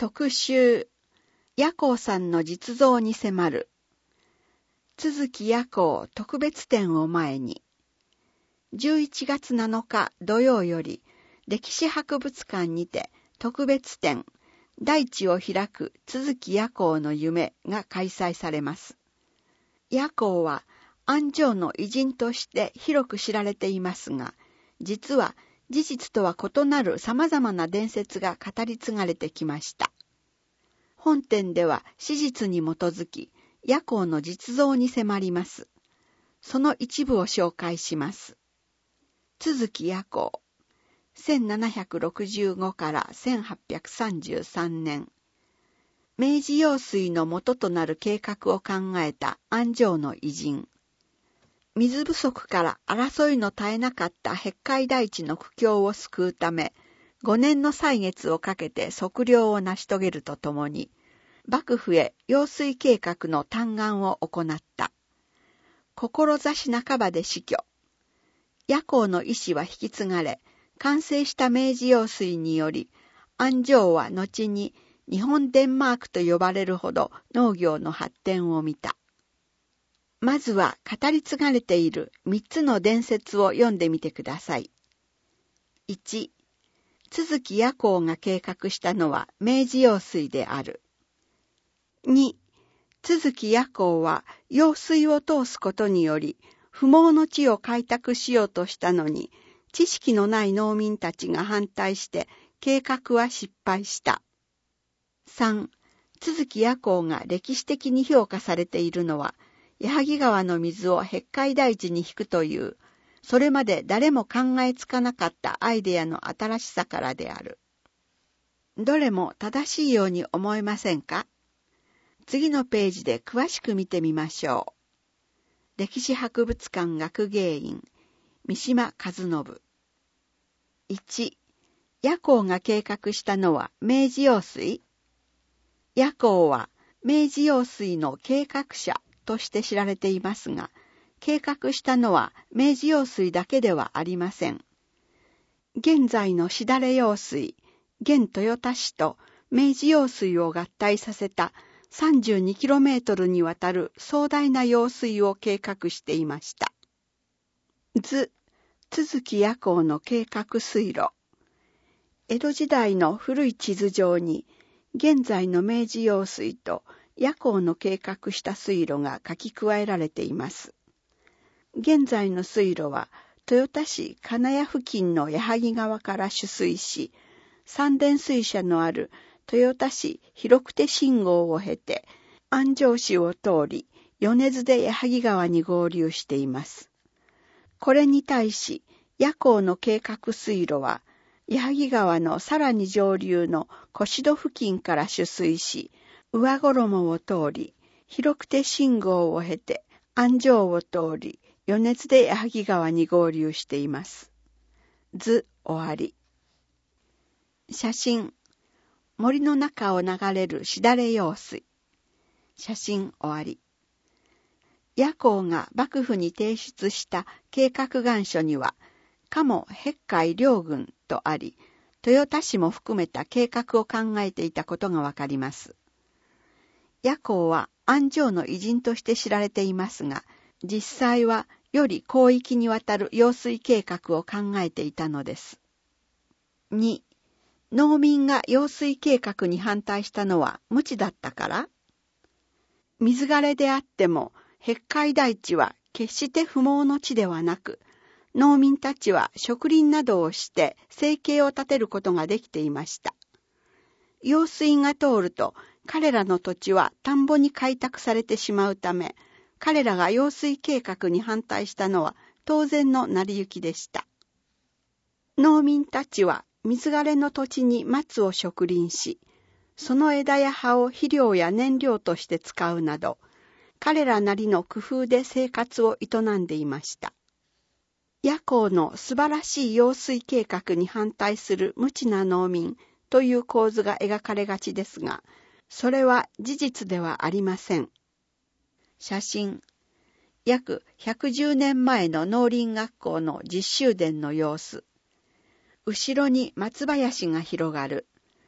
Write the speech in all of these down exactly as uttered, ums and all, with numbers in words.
特集、夜行さんの実像に迫る。都築夜行特別展を前に、じゅういちがつなのか土曜より、歴史博物館にて特別展、大地を開く都築夜行の夢が開催されます。夜行は安城の偉人として広く知られていますが、実は事実とは異なる様々な伝説が語り継がれてきました。本展では史実に基づき、夜行の実像に迫ります。その一部を紹介します。都築夜行、せんななひゃくろくじゅうごからせんはっぴゃくさんじゅうさんねん。明治用水の元となる計画を考えた安城の偉人。水不足から争いの絶えなかった碧海大地の苦境を救うため、ごねんの歳月をかけて測量を成し遂げるとともに、幕府へ用水計画の嘆願を行った。志半ばで死去。夜行の意志は引き継がれ、完成した明治用水により、安城は後に日本デンマークと呼ばれるほど農業の発展を見た。まずは語り継がれている三つの伝説を読んでみてください。いち、都築夜行が計画したのは明治用水である。に、都築夜行は用水を通すことにより、不毛の地を開拓しようとしたのに、知識のない農民たちが反対して計画は失敗した。さん、都築夜行が歴史的に評価されているのは、矢作川の水を碧海大地に引くという、それまで誰も考えつかなかったアイデアの新しさからである。どれも正しいように思えませんか？次のページで詳しく見てみましょう。歴史博物館学芸員、三島和信。いち、夜行が計画したのは明治用水？夜行は明治用水の計画者として知られていますが、計画したのは明治用水だけではありません。現在のしだれ用水、現豊田市と明治用水を合体させた さんじゅうにキロメートル にわたる壮大な用水を計画していました。図、都築夜行の計画水路。江戸時代の古い地図上に、現在の明治用水と夜行の計画した水路が書き加えられています。現在の水路は、豊田市金谷付近の矢作川から取水し、三田水車のある豊田市広久手信号を経て、安城市を通り、米津で矢作川に合流しています。これに対し、夜行の計画水路は、矢作川のさらに上流の越戸付近から取水し、上衣を通り、広久手信号を経て、安城を通り、米津で矢作川に合流しています。図終わり。写真。森の中を流れるしだれ用水。写真終わり。夜行が幕府に提出した計画願書には、加茂碧海両郡とあり、豊田市も含めた計画を考えていたことがわかります。夜行は安城の偉人として知られていますが、実際はより広域にわたる用水計画を考えていたのです。に、農民が用水計画に反対したのは無知だったから？水枯れであっても、碧海大地は決して不毛の地ではなく、農民たちは植林などをして生計を立てることができていました。用水が通ると、彼らの土地は田んぼに開拓されてしまうため、彼らが用水計画に反対したのは当然の成り行きでした。農民たちは水枯れの土地に松を植林し、その枝や葉を肥料や燃料として使うなど、彼らなりの工夫で生活を営んでいました。夜行の素晴らしい用水計画に反対する無知な農民という構図が描かれがちですが、それは事実ではありません。写真。約ひゃくじゅうねんまえの農林学校の実習殿の様子。後ろに松林が広がる。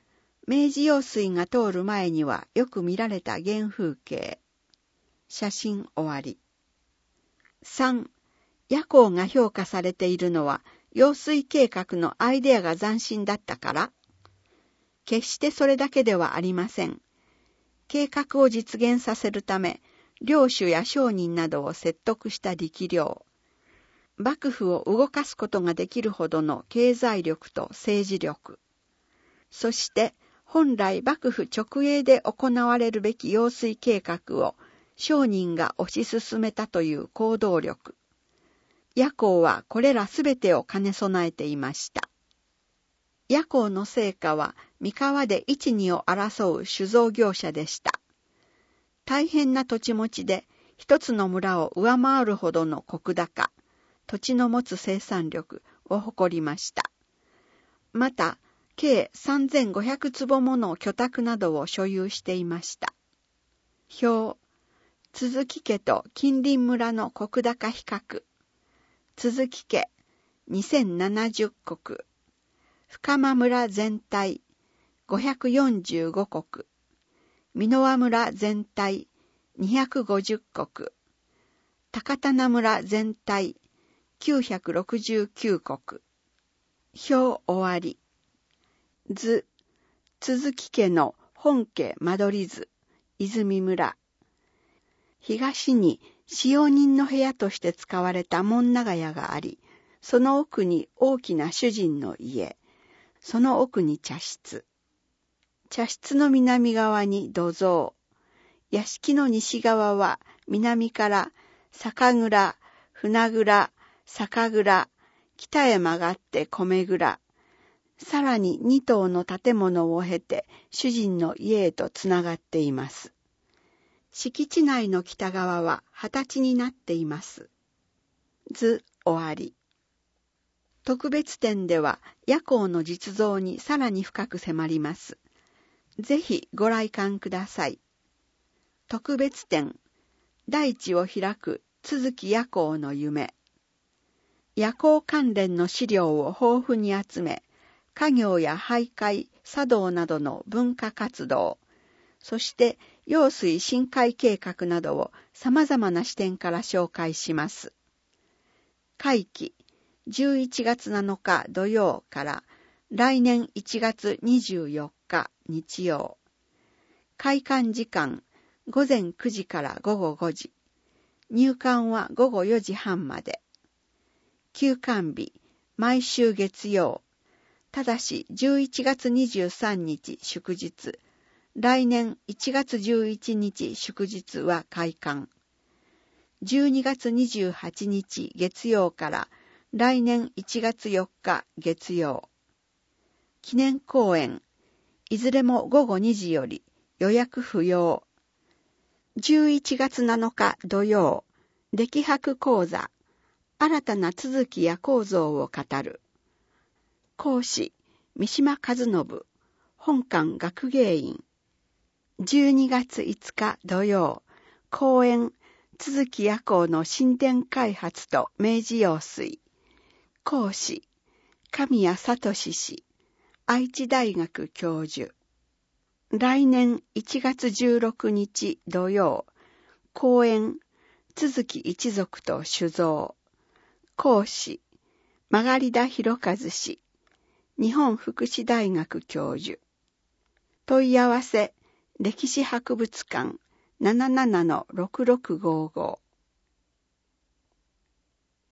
明治用水が通る前にはよく見られた原風景。写真終わり。さん. 夜行が評価されているのは用水計画のアイデアが斬新だったから？決してそれだけではありません。計画を実現させるため、領主や商人などを説得した力量、幕府を動かすことができるほどの経済力と政治力、そして本来幕府直営で行われるべき用水計画を商人が推し進めたという行動力。夜行はこれらすべてを兼ね備えていました。夜行の成果は三河で一二を争う酒造業者でした。大変な土地持ちで一つの村を上回るほどの石高、土地の持つ生産力を誇りました。また、計さんぜんごひゃくつぼもの居宅などを所有していました。表、鈴木家と近隣村の石高比較。鈴木家にせんななじゅっこく、深間村全体ごひゃくよんじゅうごこく、箕輪村全体にひゃくごじゅっこく、高棚村全体きゅうひゃくろくじゅうきゅうこく。表終わり。図、鈴木家の本家間取り図、泉村。東に使用人の部屋として使われた門長屋があり、その奥に大きな主人の家、その奥に茶室。茶室の南側に土蔵。屋敷の西側は南から酒蔵、船蔵、酒蔵、北へ曲がって米蔵。さらに二棟の建物を経て主人の家へとつながっています。敷地内の北側は畑になっています。図終わり。特別展では夜行の実像にさらに深く迫ります。ぜひご来館ください。特別展、大地を開く都築夜行の夢。夜行関連の資料を豊富に集め、家業や徘徊、茶道などの文化活動、そして用水深海計画などを様々な視点から紹介します。会期じゅういちがつなのか土曜から来年いちがつにじゅうよっか日曜。開館時間ごぜんくじからごごごじ。入館はごごよじはんまで。休館日毎週月曜。ただしじゅういちがつにじゅうさんにち祝日。来年いちがつじゅういちにち祝日は開館。じゅうにがつにじゅうはちにち月曜から来年いちがつよっか月曜。記念公演、いずれもごごにじより予約不要。じゅういちがつなのか土曜、歴博講座、新たな都築夜行像を語る。講師、三島和信、本館学芸員。じゅうにがついつか土曜、講演、都築夜行の新田開発と明治用水。講師、神谷聡氏、愛知大学教授。来年いちがつじゅうろくにち土曜、講演、都築一族と酒造。講師、曲田博和氏、日本福祉大学教授。問い合わせ、歴史博物館 ななななのろくろくごーごー